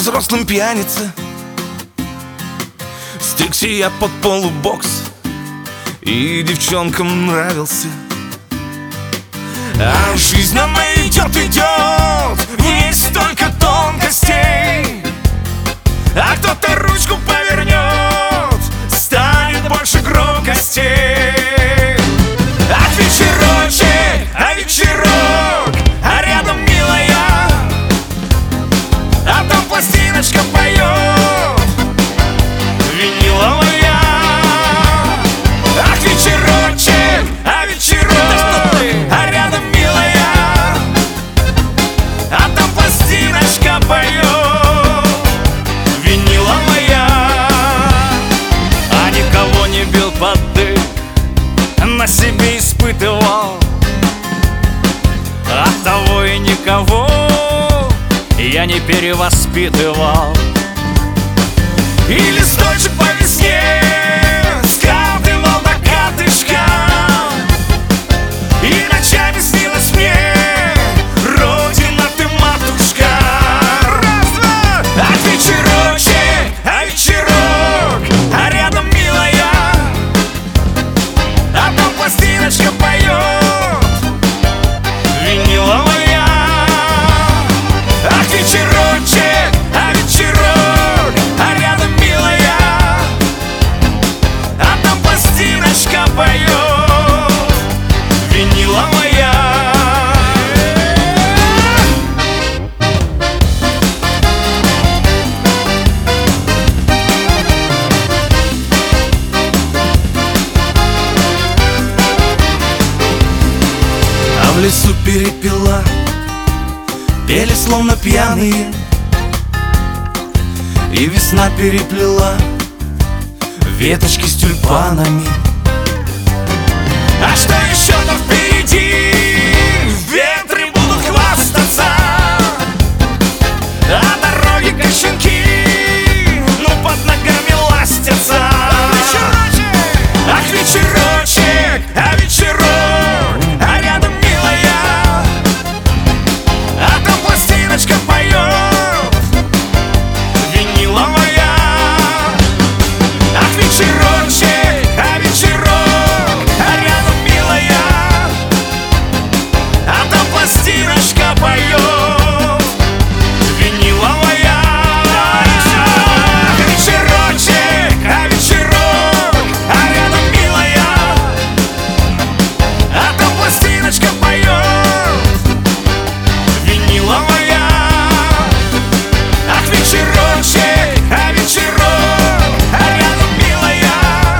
взрослым пьянице. Стригся я под полубокс и девчонкам нравился. А жизнь она идет, идет, в ней столько тонкостей. А кто-то ручку повернет, станет больше громкостей. А вечерок, а рядом милая, а там пластиночка поет, виниловая. Ах, вечерочек, а рядом милая, а там пластиночка поет, виниловая. А никого не бил под дых, на себе испытывал. Оттого и никого я не перевоспитывал. И листочек по весне скатывал до катышка, и ночами снилась мне родина ты, матушка. Раз-два! А вечерочек, а рядом милая, а там пластиночка поет, виниловая. Ах, вечерочек, а рядом милая, а там пластиночка поет, виниловая. А в лесу перепела пели словно пьяные, и весна переплела веточки с тюльпанами. А что еще-то впереди? Ветры будут хвастаться, а дороги как щенки, ну под ногами ластятся. Ах, вечерочек, а рядом милая, а там пластиночка поет, виниловая. Ах, вечерочек, а рядом милая, а там пластиночка поет, виниловая. Ах, вечерочек, а рядом милая, а там пластиночка поет, виниловая. Ах, вечерочек, а рядом милая,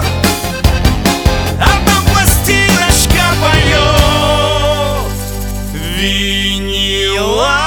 а там пластиночка поет, виниловая.